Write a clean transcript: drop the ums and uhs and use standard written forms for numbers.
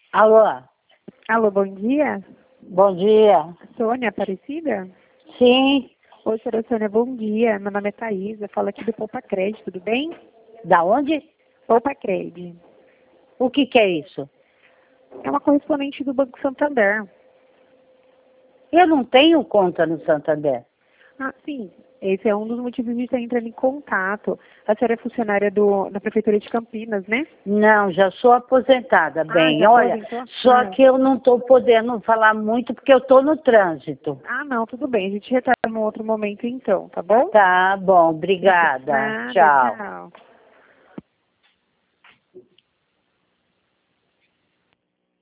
Alô, Alô, bom dia. bom dia. Sônia Aparecida? Sim, Oi, senhora Sônia, bom dia. Meu nome é Thaís, eu falo aqui do Poupa Crédito, tudo bem? da onde? Poupa Crédito. O que é isso? É uma correspondente do Banco Santander. Eu não tenho conta no Santander. Ah, sim. Esse é um dos motivos de estar entrando em contato. A senhora é funcionária da Prefeitura de Campinas, né? Não, já sou aposentada, Ah, bem. já Olha, aposentou? só que eu não estou podendo falar muito porque eu estou no trânsito. Não, tudo bem. A gente retorna em um outro momento então, tá bom? Tá bom, obrigada. Nada, Tchau. tchau.